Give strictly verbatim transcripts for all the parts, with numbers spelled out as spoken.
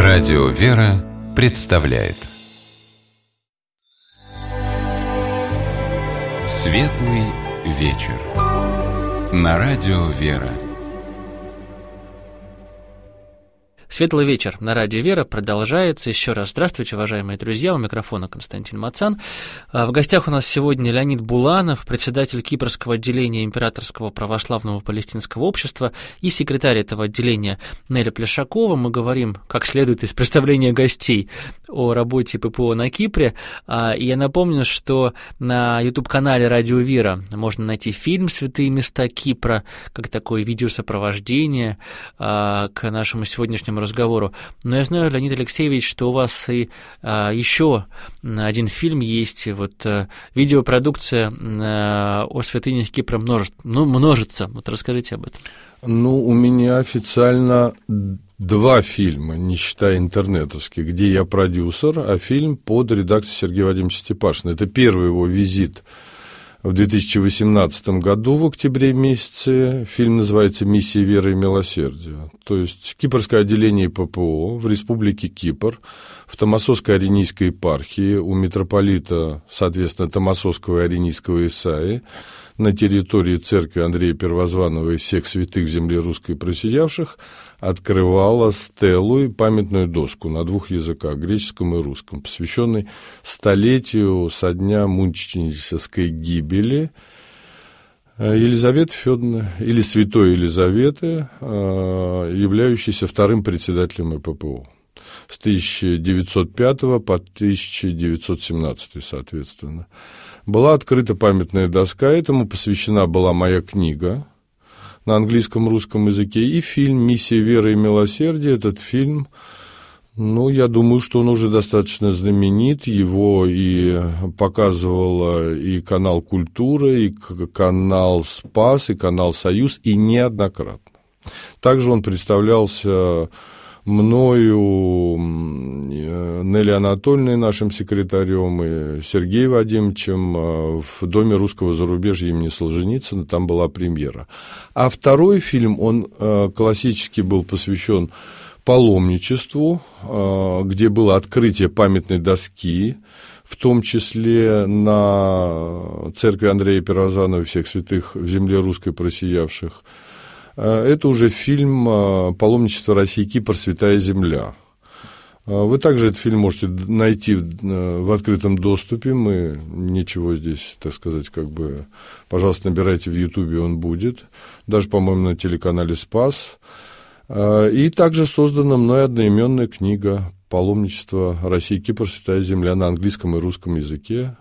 Радио «Вера» представляет Светлый вечер на Радио «Вера». Светлый вечер на Радио «Вера» продолжается. Еще раз здравствуйте, уважаемые друзья. У микрофона Константин Мацан. В гостях у нас сегодня Леонид Буланов, председатель Кипрского отделения Императорского православного палестинского общества и секретарь этого отделения Неля Плешакова. Мы говорим, как следует из представления гостей, о работе ППО на Кипре. И я напомню, что на YouTube-канале Радио «Вера» можно найти фильм «Святые места Кипра», как такое видеосопровождение к нашему сегодняшнему разговору. Но я знаю, Леонид Алексеевич, что у вас и а, еще один фильм есть, вот а, видеопродукция а, о святынях Кипра множит, ну, множится. Вот расскажите об этом. Ну, у меня официально два фильма, не считая интернетовских, где я продюсер, а фильм под редакцией Сергея Вадимовича Степашина. Это первый его визит в две тысячи восемнадцатом году, в октябре месяце. Фильм называется «Миссия веры и милосердия». То есть Кипрское отделение ППО в Республике Кипр, в Томасосской Оринийской епархии, у митрополита, соответственно, Томасосского и Оринийского Исаии, на территории церкви Андрея Первозванного и всех святых в земле русской просиявших, открывала стелу и памятную доску на двух языках, греческом и русском, посвященной столетию со дня мученической гибели Елизаветы Федоровны, или святой Елизаветы, являющейся вторым председателем ППО с тысяча девятьсот пятого по тысяча девятьсот семнадцатый, соответственно. Была открыта памятная доска, этому посвящена была моя книга на английском, русском языке, и фильм «Миссия веры и милосердия». Этот фильм, ну, я думаю, что он уже достаточно знаменит, его и показывал и канал «Культура», и канал «Спас», и канал «Союз», и неоднократно. Также он представлялся мною, Нелли Анатольевной, нашим секретарем, и Сергеем Вадимовичем в Доме русского зарубежья имени Солженицына, там была премьера. А второй фильм, он классически был посвящен паломничеству, где было открытие памятной доски, в том числе на церкви Андрея Первозванного и всех святых в земле русской просиявших. Это уже фильм «Паломничество России Кипр. Святая земля». Вы также этот фильм можете найти в открытом доступе. Мы ничего здесь, так сказать, как бы, пожалуйста, набирайте в Ютубе, он будет. Даже, по-моему, на телеканале «Спас». И также создана мной одноименная книга «Паломничество России Кипр. Святая земля» на английском и русском языке,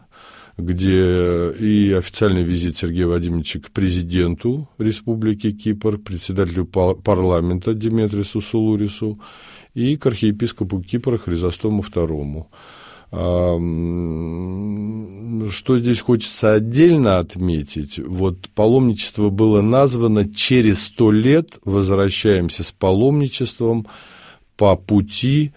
где и официальный визит Сергея Вадимовича к президенту Республики Кипр, председателю парламента Деметрису Сулурису и к архиепископу Кипра Хризостому второму. Что здесь хочется отдельно отметить, вот паломничество было названо через сто лет, возвращаемся с паломничеством по пути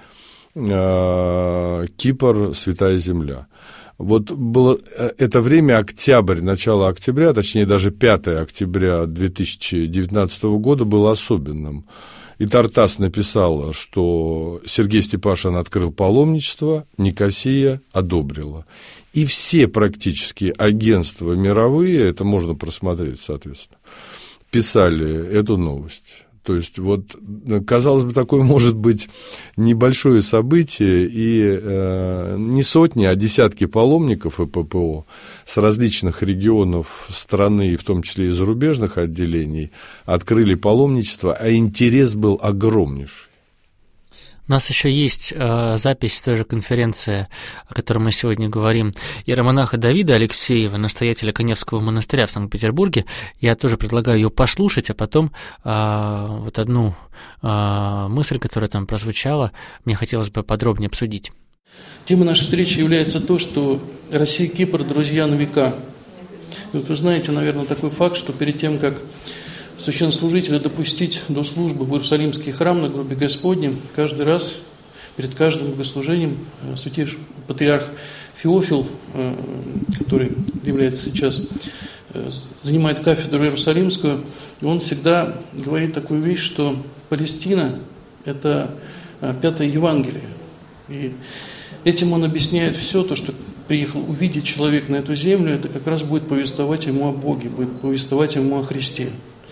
Кипр, Святая земля. Вот было это время, октябрь, начало октября, точнее даже пятое октября две тысячи девятнадцатого года было особенным. И Тартас написал, что Сергей Степашин открыл паломничество, Никосия одобрила. И все практически агентства мировые, это можно просмотреть, соответственно, писали эту новость. То есть, вот, казалось бы, такое может быть небольшое событие, и э, не сотни, а десятки паломников и ППО с различных регионов страны, и в том числе и зарубежных отделений, открыли паломничество, а интерес был огромнейший. У нас еще есть э, запись той же конференции, о которой мы сегодня говорим, иеромонаха Давида Алексеева, настоятеля Каневского монастыря в Санкт-Петербурге. Я тоже предлагаю ее послушать, а потом э, вот одну э, мысль, которая там прозвучала, мне хотелось бы подробнее обсудить. Темой нашей встречи является то, что Россия и Кипр – друзья на века. И вот вы знаете, наверное, такой факт, что перед тем, как священнослужителя допустить до службы в Иерусалимский храм на гробе Господнем, каждый раз перед каждым богослужением святейший патриарх Феофил, который является сейчас, занимает кафедру Иерусалимскую, и он всегда говорит такую вещь, что Палестина – это Пятое Евангелие. И этим он объясняет все то, что приехал увидеть человек на эту землю, это как раз будет повествовать ему о Боге, будет повествовать ему о Христе.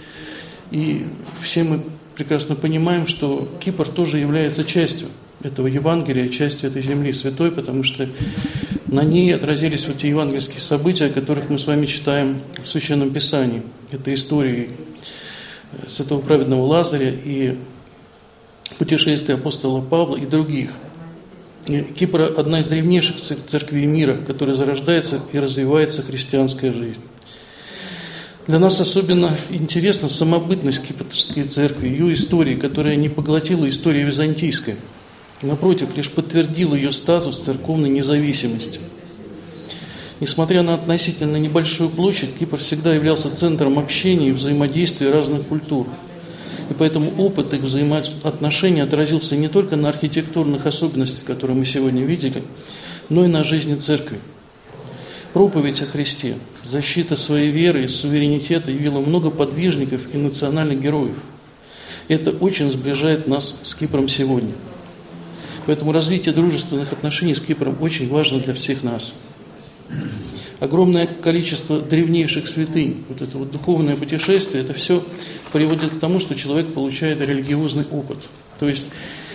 И все мы прекрасно понимаем, что Кипр тоже является частью этого Евангелия, частью этой земли святой, потому что на ней отразились вот те евангельские события, о которых мы с вами читаем в Священном Писании. Это истории святого праведного Лазаря и путешествия апостола Павла и других. И Кипр – одна из древнейших церквей мира, в которой зарождается и развивается христианская жизнь. Для нас особенно интересна самобытность Кипрской церкви, ее истории, которая не поглотила историю византийской. Напротив, лишь подтвердила ее статус церковной независимости. Несмотря на относительно небольшую площадь, Кипр всегда являлся центром общения и взаимодействия разных культур. И поэтому опыт их взаимоотношений отразился не только на архитектурных особенностях, которые мы сегодня видели, но и на жизни церкви. Проповедь о Христе, защита своей веры и суверенитета явила много подвижников и национальных героев. Это очень сближает нас с Кипром сегодня. Поэтому развитие дружественных отношений с Кипром очень важно для всех нас. Огромное количество древнейших святынь, вот это вот духовное путешествие, это все приводит к тому, что человек получает религиозный опыт. То есть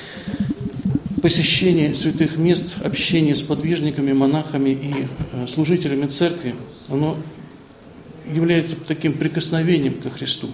посещение святых мест, общение с подвижниками, монахами и служителями церкви, оно является таким прикосновением ко Христу.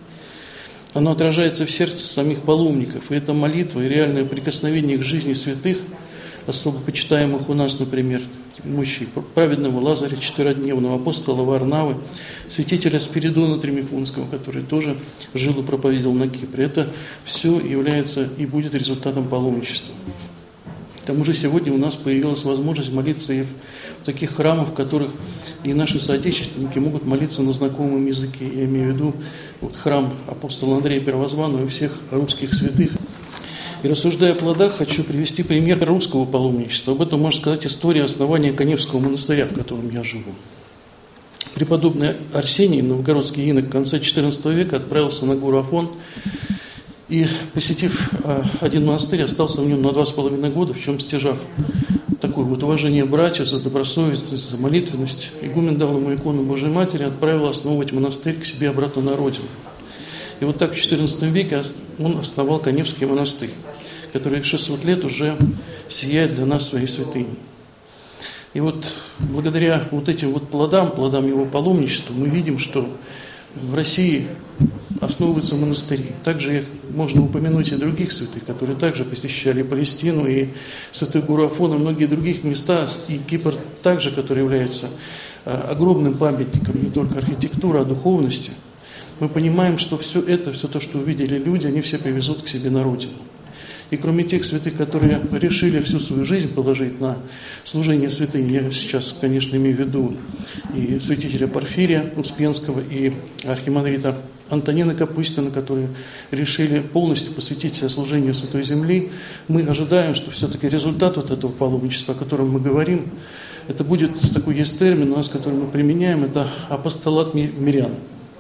Оно отражается в сердце самих паломников. И эта молитва и реальное прикосновение к жизни святых, особо почитаемых у нас, например, мощи праведного Лазаря четверодневного, апостола Варнавы, святителя Спиридона Тримифунского, который тоже жил и проповедовал на Кипре. Это все является и будет результатом паломничества. К тому же сегодня у нас появилась возможность молиться и в таких храмах, в которых и наши соотечественники могут молиться на знакомом языке. Я имею в виду вот, храм апостола Андрея Первозванного и всех русских святых. И рассуждая о плодах, хочу привести пример русского паломничества. Об этом можно сказать история основания Каневского монастыря, в котором я живу. Преподобный Арсений, новгородский инок, в конце четырнадцатого века отправился на гору Афон и, посетив один монастырь, остался в нем на два с половиной года, в чем стяжав такое вот уважение братьев за добросовестность, за молитвенность. Игумен дал ему икону Божией Матери, отправил основывать монастырь к себе обратно на родину. И вот так в четырнадцатом веке он основал Каневский монастырь, который шестьсот лет уже сияет для нас своей святыней. И вот благодаря вот этим вот плодам, плодам его паломничества, мы видим, что в России основываются монастыри. Также их можно упомянуть и других святых, которые также посещали Палестину и Святую гору Афон, и многие других места, и Кипр также, который является огромным памятником не только архитектуры, а духовности. Мы понимаем, что все это, все то, что увидели люди, они все привезут к себе на родину. И кроме тех святых, которые решили всю свою жизнь положить на служение святыни, я сейчас, конечно, имею в виду и святителя Порфирия Успенского, и архимандрита Антонина Капустина, которые решили полностью посвятить себя служению Святой Земли, мы ожидаем, что все-таки результат вот этого паломничества, о котором мы говорим, это будет, такой есть термин у нас, который мы применяем, это апостолат мирян.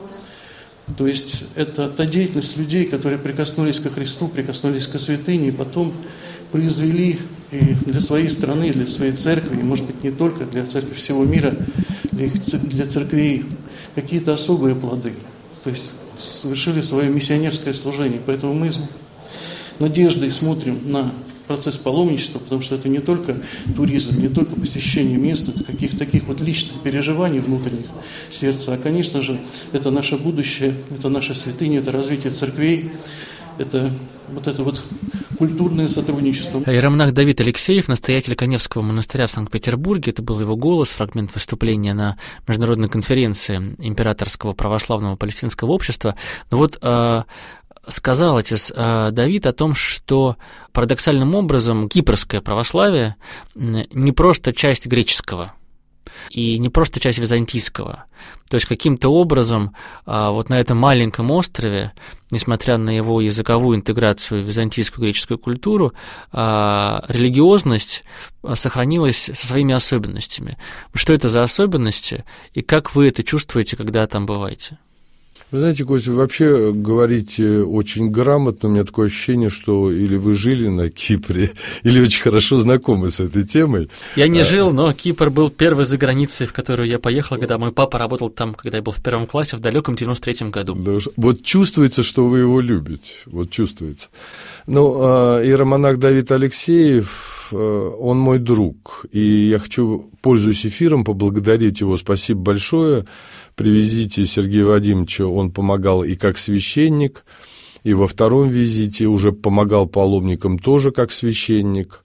То есть это та деятельность людей, которые прикоснулись ко Христу, прикоснулись ко святыне, и потом произвели и для своей страны, для своей церкви, и, может быть, не только для церкви всего мира, для, их, для церквей какие-то особые плоды. То есть совершили свое миссионерское служение. Поэтому мы с надеждой смотрим на процесс паломничества, потому что это не только туризм, не только посещение мест, это каких-то таких вот личных переживаний внутренних сердца, а, конечно же, это наше будущее, это наша святыня, это развитие церквей, это вот это вот культурное сотрудничество. Иеромонах Давид Алексеев, настоятель Каневского монастыря в Санкт-Петербурге, это был его голос, фрагмент выступления на международной конференции Императорского православного палестинского общества. Но вот сказал отец Давид о том, что парадоксальным образом кипрское православие не просто часть греческого и не просто часть византийского. То есть каким-то образом вот на этом маленьком острове, несмотря на его языковую интеграцию в византийскую греческую культуру, религиозность сохранилась со своими особенностями. Что это за особенности и как вы это чувствуете, когда там бываете? Вы знаете, Костя, вы вообще говорите очень грамотно. У меня такое ощущение, что или вы жили на Кипре, или очень хорошо знакомы с этой темой. Я не а... жил, но Кипр был первой за границей, в которую я поехал, когда мой папа работал там, когда я был в первом классе, в далеком девяносто третьем году. Да, вот чувствуется, что вы его любите. Вот чувствуется. Ну, иеромонах Давид Алексеев, он мой друг. И я хочу, пользуясь эфиром, поблагодарить его. Спасибо большое. При Сергея Вадимовича он помогал и как священник, и во втором визите уже помогал паломникам тоже как священник.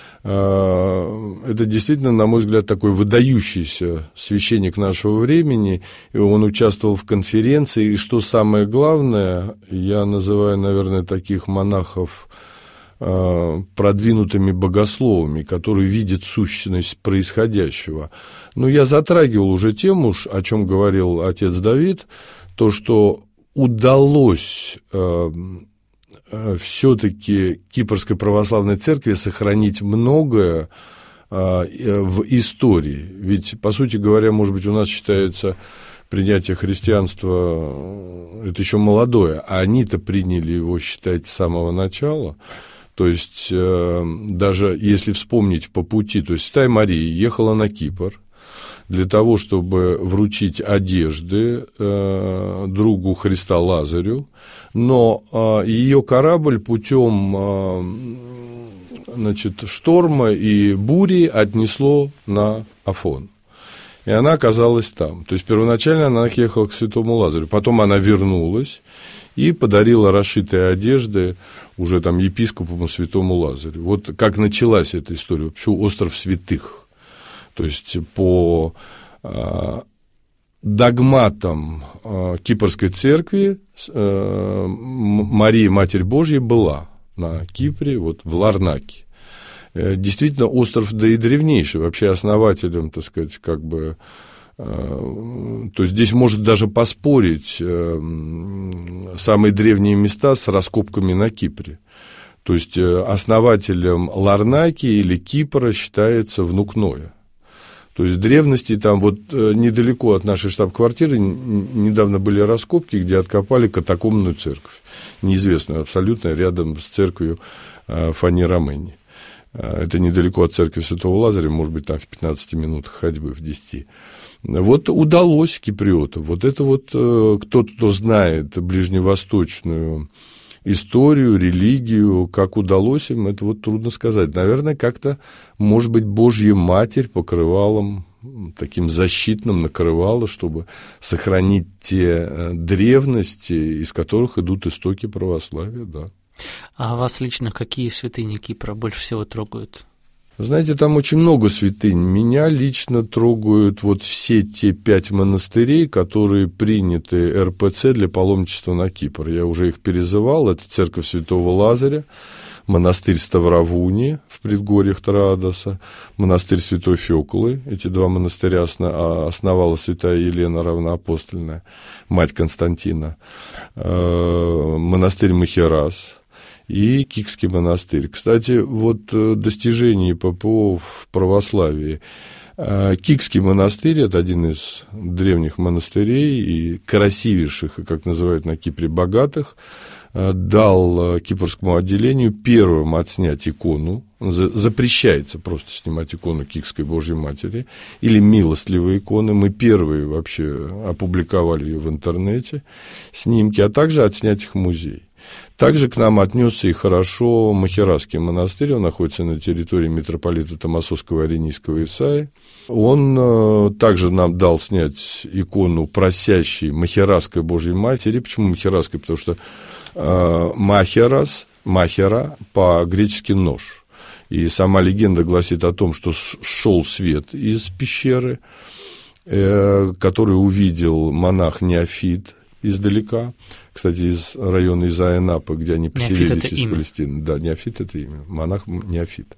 Это действительно, на мой взгляд, такой выдающийся священник нашего времени, и он участвовал в конференции, и что самое главное, я называю, наверное, таких монахов продвинутыми богословами, которые видят сущность происходящего. Но я затрагивал уже тему, о чем говорил отец Давид, то, что удалось э, э, все-таки Кипрской православной церкви сохранить многое э, в истории. Ведь, по сути говоря, может быть, у нас считается принятие христианства, это еще молодое, а они-то приняли его, считать, с самого начала. То есть, э, даже если вспомнить по пути, то есть Святая Мария ехала на Кипр для того, чтобы вручить одежды э, другу Христа Лазарю, но э, ее корабль путем э, значит, шторма и бури отнесло на Афон. И она оказалась там. То есть, первоначально она ехала к Святому Лазарю, потом она вернулась и подарила расшитые одежды уже там епископу Святому Лазарю. Вот как началась эта история. Вообще остров святых. То есть по э, догматам э, Кипрской церкви э, Мария, Матерь Божья, была на Кипре, вот в Ларнаке. Э, действительно, остров, да и древнейший, вообще основателем, так сказать, как бы... То есть здесь может даже поспорить самые древние места с раскопками на Кипре. То есть основателем Ларнаки или Кипра считается внук Ноя. То есть в древности там вот недалеко от нашей штаб-квартиры недавно были раскопки, где откопали катакомбную церковь, неизвестную абсолютно, рядом с церковью Фани Ромени. Это недалеко от церкви Святого Лазаря, может быть, там в пятнадцати минутах ходьбы, в десяти. Вот удалось киприотам. Вот это вот кто-то, кто знает ближневосточную историю, религию, как удалось им, это вот трудно сказать. Наверное, как-то, может быть, Божья Матерь покрывалом, таким защитным накрывала, чтобы сохранить те древности, из которых идут истоки православия, да. А вас лично какие святыни Кипра больше всего трогают? Знаете, там очень много святынь. Меня лично трогают вот все те пять монастырей, которые приняты эр пэ цэ для паломничества на Кипр. Я уже их перезывал. Это церковь Святого Лазаря, монастырь Ставравуни в предгорьях Троадоса, монастырь Святой Фёклы. Эти два монастыря основала святая Елена Равноапостольная, мать Константина. Монастырь Махерас и Кикский монастырь. Кстати, вот достижение ППО в православии. Кикский монастырь – это один из древних монастырей и красивейших, и, как называют на Кипре, богатых, дал кипрскому отделению первым отснять икону, запрещается просто снимать икону Кикской Божьей Матери, или милостливые иконы, мы первые вообще опубликовали ее в интернете, снимки, а также отснять их в музей. Также к нам отнесся и хорошо Махерасский монастырь, он находится на территории митрополита Томасовского и Оренийского Исаии. Он э, также нам дал снять икону просящей Махерасской Божьей Матери. Почему Махерасской? Потому что э, Махерас, Махера по-гречески нож. И сама легенда гласит о том, что шел свет из пещеры, э, который увидел монах Неофит издалека, кстати, из района из Айнапы, где они поселились из имя. Палестины. Да, Неофит – это имя, монах Неофит.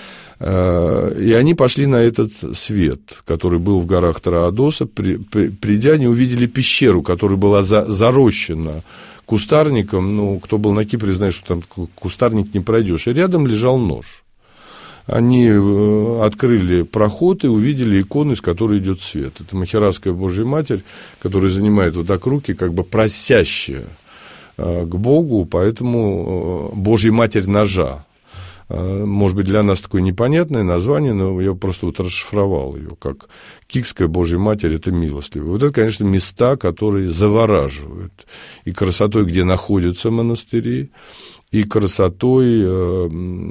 И они пошли на этот свет, который был в горах Троадоса. При, при, придя, они увидели пещеру, которая была за, зарощена кустарником. Ну, кто был на Кипре, знает, что там кустарник не пройдешь. И рядом лежал нож. они открыли проход и увидели икону, из которой идет свет. Это Махератская Божья Матерь, которая занимает вот так руки, как бы просящая к Богу, поэтому Божья Матерь ножа. Может быть, для нас такое непонятное название, но я просто вот расшифровал ее, как Кикская Божья Матерь – это милостливая. Вот это, конечно, места, которые завораживают и красотой, где находятся монастыри, и красотой э,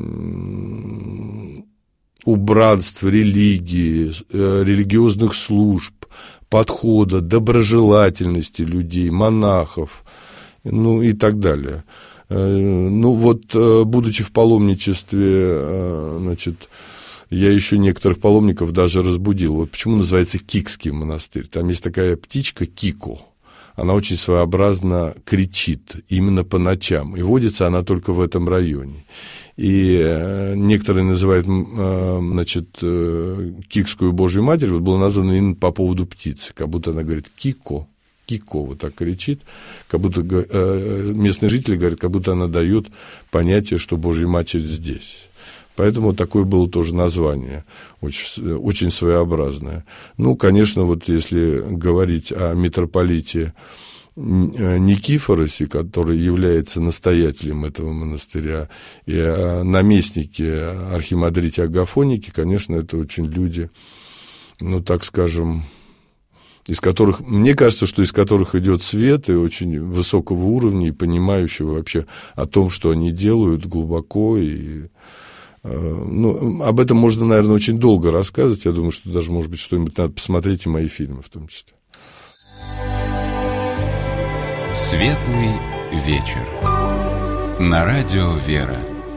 убранств, религии, э, религиозных служб, подхода, доброжелательности людей, монахов, ну и так далее. Ну вот, будучи в паломничестве, значит, я еще некоторых паломников даже разбудил. Вот почему называется Кикский монастырь. Там есть такая птичка Кико. Она очень своеобразно кричит именно по ночам. И водится она только в этом районе. И некоторые называют, значит, Кикскую Божью Матерь. Вот было названо именно по поводу птицы. Как будто она говорит «Кико». Кико вот так кричит, как будто местные жители говорят, как будто она дает понятие, что Божья Матерь здесь. Поэтому такое было тоже название, очень, очень своеобразное. Ну, конечно, вот если говорить о митрополите Никифоросе, который является настоятелем этого монастыря, и о наместнике архимандрите Агафонике, конечно, это очень люди, ну, так скажем, из которых, мне кажется, что из которых идет свет и очень высокого уровня, и понимающего вообще о том, что они делают глубоко. И, ну, об этом можно, наверное, очень долго рассказывать. Я думаю, что даже, может быть, что-нибудь надо посмотреть, и мои фильмы в том числе. Светлый вечер. На радио «Вера».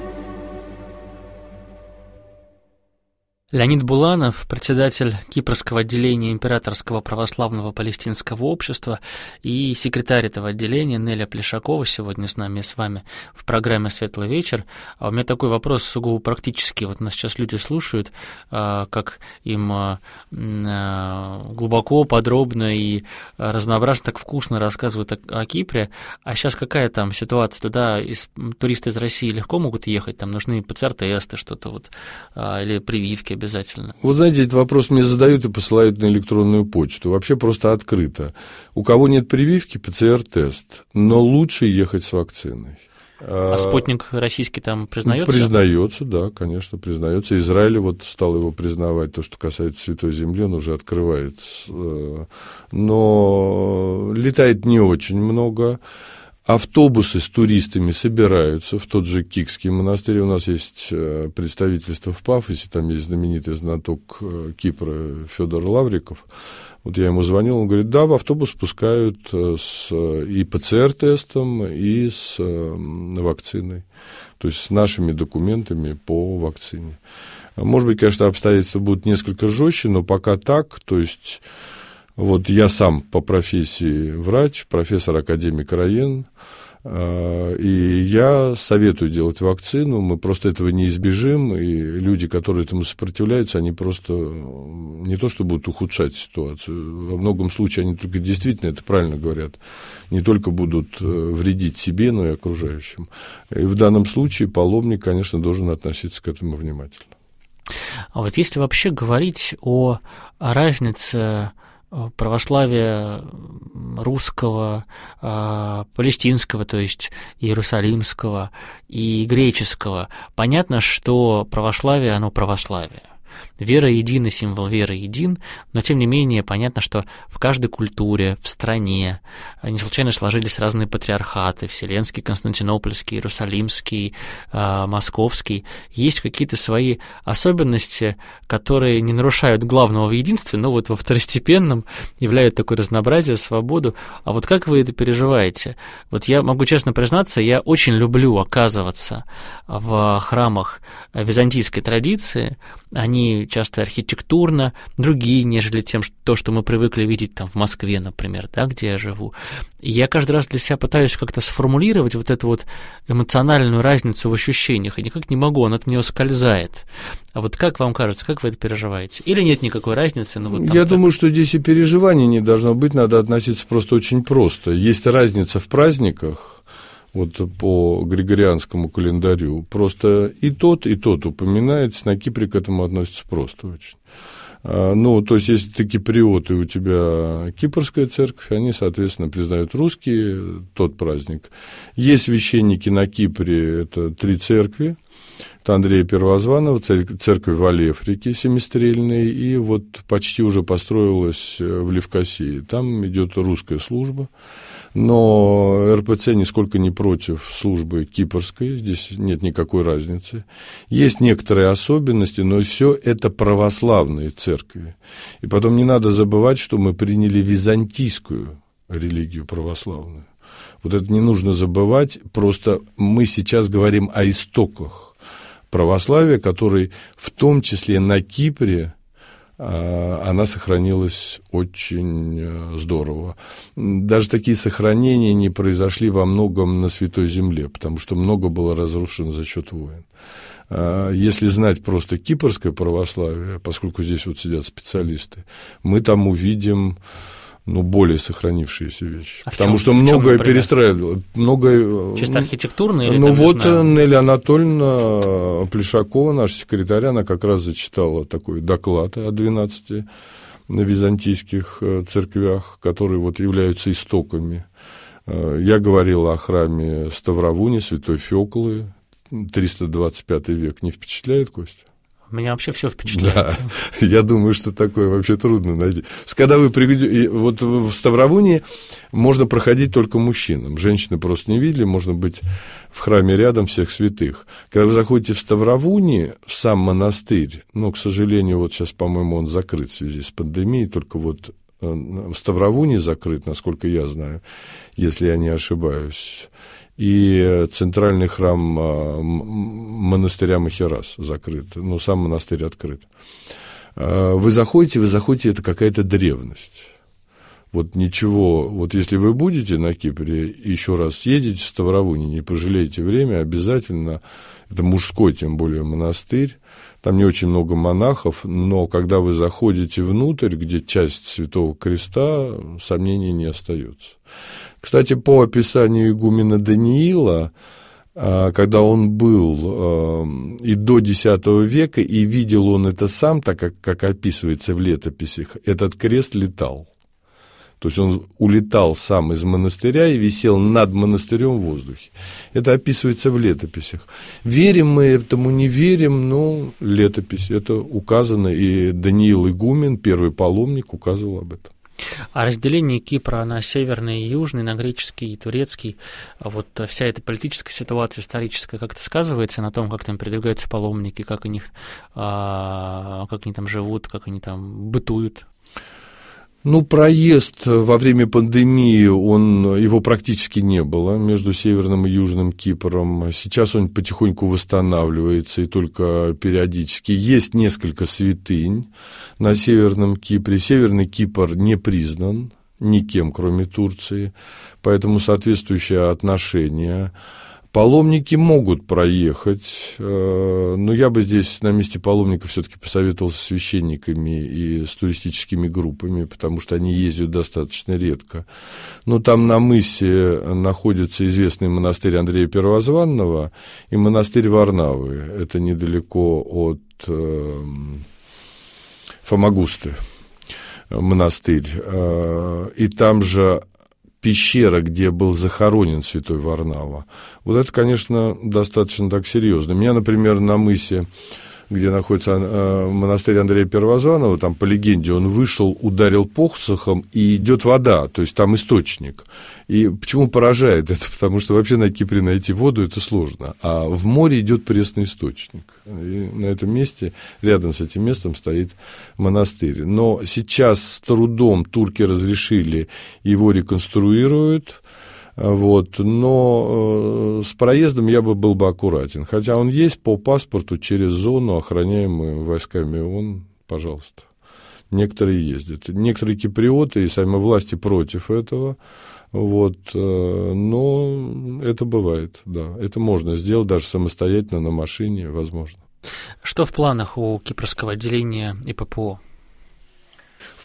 Леонид Буланов, председатель Кипрского отделения Императорского православного палестинского общества, и секретарь этого отделения Неля Плешакова сегодня с нами и с вами в программе «Светлый вечер». А у меня такой вопрос сугубо практический. Вот нас сейчас люди слушают, как им глубоко, подробно и разнообразно, так вкусно рассказывают о Кипре. А сейчас какая там ситуация? Туда из, туристы из России легко могут ехать? Там нужны ПЦР-тесты, что-то вот, или прививки обязательно? Вот знаете, этот вопрос мне задают и посылают на электронную почту. Вообще просто открыто. У кого нет прививки, ПЦР-тест, но лучше ехать с вакциной. А спутник российский там признается? Признается, да, конечно, признается. Израиль вот стал его признавать. То, что касается Святой Земли, он уже открывает. Но летает не очень много. Автобусы с туристами собираются в тот же Кикский монастырь. У нас есть представительство в Пафосе, там есть знаменитый знаток Кипра Федор Лавриков. Вот я ему звонил, он говорит, да, в автобус пускают с и ПЦР-тестом, и с вакциной, то есть с нашими документами по вакцине. Может быть, конечно, обстоятельства будут несколько жестче, но пока так, то есть вот я сам по профессии врач, профессор-академик РАЕН, и я советую делать вакцину, мы просто этого не избежим, и люди, которые этому сопротивляются, они просто не то что будут ухудшать ситуацию, во многом случае они только действительно, это правильно говорят, не только будут вредить себе, но и окружающим. И в данном случае паломник, конечно, должен относиться к этому внимательно. А вот если вообще говорить о разнице православия русского, палестинского, то есть иерусалимского и греческого, понятно, что православие, оно православие. Вера едина, символ веры един, но тем не менее понятно, что в каждой культуре, в стране не случайно сложились разные патриархаты, Вселенский, Константинопольский, Иерусалимский, Московский. Есть какие-то свои особенности, которые не нарушают главного в единстве, но вот во второстепенном являют такое разнообразие, свободу. А вот как вы это переживаете? Вот я могу честно признаться, я очень люблю оказываться в храмах византийской традиции. Они часто архитектурно другие, нежели тем, то, что мы привыкли видеть там в Москве, например, да, где я живу. И я каждый раз для себя пытаюсь как-то сформулировать вот эту вот эмоциональную разницу в ощущениях, и никак не могу, она от меня ускользает. А вот как вам кажется, как вы это переживаете? Или нет никакой разницы? Ну, вот там я так... думаю, что здесь и переживаний не должно быть, надо относиться просто очень просто. Есть разница в праздниках. вот по григорианскому календарю. Просто и тот, и тот упоминается, на Кипре к этому относится просто очень. Ну, то есть, если ты киприот, и у тебя кипрская церковь, они, соответственно, признают русские тот праздник. Есть священники на Кипре, это три церкви. Это Андрея Первозванного, церковь в Алефрике семистрельной, и вот почти уже построилась в Левкосии. Там идет русская служба, но эр пэ цэ нисколько не против службы кипрской, здесь нет никакой разницы. Есть некоторые особенности, но все это православные церкви. И потом не надо забывать, что мы приняли византийскую религию православную. Вот это не нужно забывать, просто мы сейчас говорим о истоках православия, который в том числе на Кипре, она сохранилась очень здорово. Даже такие сохранения не произошли во многом на Святой Земле, потому что много было разрушено за счет войн. Если знать просто кипрское православие, поскольку здесь вот сидят специалисты, мы там увидим, ну, более сохранившиеся вещи. А потому что многое перестраивало. Многое... Чисто архитектурно? Или ну, вот Нелли Анатольевна Плешакова, наша секретарь, она как раз зачитала такой доклад о двенадцати византийских церквях, которые вот являются истоками. Я говорил о храме Ставровуни, Святой Фёклы, триста двадцать пятый век. Не впечатляет, Костя? Меня вообще все впечатляет. Да, я думаю, что такое вообще трудно найти. Когда вы приходите, вот в Ставровуне можно проходить только мужчинам, женщины просто не видели, можно быть в храме рядом всех святых. Когда вы заходите в Ставровуне, в сам монастырь, ну, к сожалению, вот сейчас, по-моему, он закрыт в связи с пандемией, только вот в Ставровуне закрыт, насколько я знаю, если я не ошибаюсь. И центральный храм монастыря Махерас закрыт, но сам монастырь открыт. Вы заходите, вы заходите, это какая-то древность. Вот ничего, вот если вы будете на Кипре, еще раз съездите в Ставровуне, не пожалеете время, обязательно, это мужской, тем более, монастырь, там не очень много монахов, но когда вы заходите внутрь, где часть Святого Креста, сомнений не остается. Кстати, по описанию игумена Даниила, когда он был и до десятого века, и видел он это сам, так как, как описывается в летописях, этот крест летал. То есть он улетал сам из монастыря и висел над монастырем в воздухе. Это описывается в летописях. Верим мы этому, не верим, но летопись. Это указано, и Даниил игумен, первый паломник, указывал об этом. А разделение Кипра на северный и южный, на греческий и турецкий, вот вся эта политическая ситуация историческая как-то сказывается на том, как там передвигаются паломники, как, они, как они там живут, как они там бытуют? Ну, проезд во время пандемии, он, его практически не было между Северным и Южным Кипром. Сейчас он потихоньку восстанавливается, и только периодически. Есть несколько святынь на Северном Кипре. Северный Кипр не признан никем, кроме Турции, поэтому соответствующее отношение. Паломники могут проехать, но я бы здесь на месте паломников все-таки посоветовался с священниками и с туристическими группами, потому что они ездят достаточно редко. Но там на мысе находится известный монастырь Андрея Первозванного и монастырь Варнавы. Это недалеко от Фомагусты монастырь. И там же пещера, где был захоронен святой Варнава. Вот это, конечно, достаточно так серьезно. Меня, например, на мысе, где находится монастырь Андрея Первозванного, там, по легенде, он вышел, ударил посохом, и идет вода, то есть там источник. И почему поражает это? Потому что вообще на Кипре найти воду – это сложно. А в море идет пресный источник. И на этом месте, рядом с этим местом, стоит монастырь. Но сейчас с трудом турки разрешили, его реконструируют. Вот, но э, с проездом я бы был бы аккуратен. Хотя он есть по паспорту через зону, охраняемую войсками ООН, пожалуйста. Некоторые ездят. Некоторые киприоты и сами власти против этого. Вот, э, но это бывает, да. Это можно сделать даже самостоятельно на машине, возможно. Что в планах у кипрского отделения и пэ пэ о? В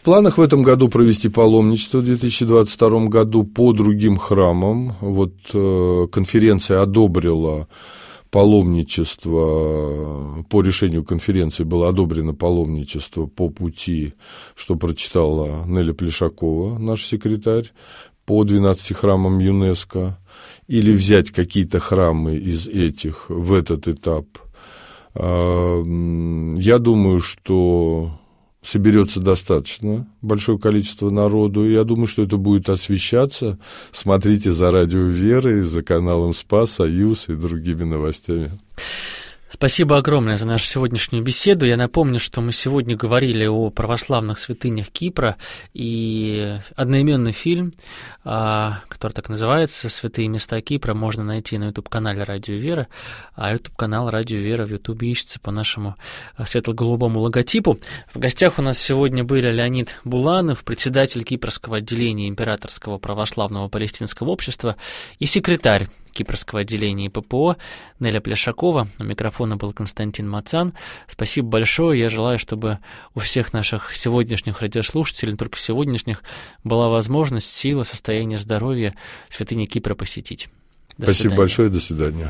планах в этом году провести паломничество в две тысячи двадцать втором году по другим храмам. Вот э, конференция одобрила паломничество, по решению конференции было одобрено паломничество по пути, что прочитала Неля Плешакова, наш секретарь, по двенадцати храмам ЮНЕСКО, или взять какие-то храмы из этих в этот этап. Я думаю, что соберется достаточно большое количество народу, и я думаю, что это будет освещаться. Смотрите за Радио Вера, за каналом Спас, Союз и другими новостями. Спасибо огромное за нашу сегодняшнюю беседу. Я напомню, что мы сегодня говорили о православных святынях Кипра, и одноименный фильм, который так называется «Святые места Кипра», можно найти на ютуб-канале «Радио Вера», а ютуб-канал «Радио Вера» в ютубе ищется по нашему светло-голубому логотипу. В гостях у нас сегодня были Леонид Буланов, председатель Кипрского отделения Императорского православного палестинского общества и секретарь Кипрского отделения ППО Неля Плешакова. У микрофона был Константин Мацан. Спасибо большое. Я желаю, чтобы у всех наших сегодняшних радиослушателей, не только сегодняшних, была возможность, сила, состояние здоровья святыни Кипра посетить. До Спасибо свидания. Большое. До свидания.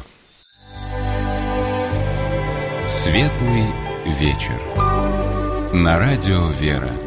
Светлый вечер. На радио Вера.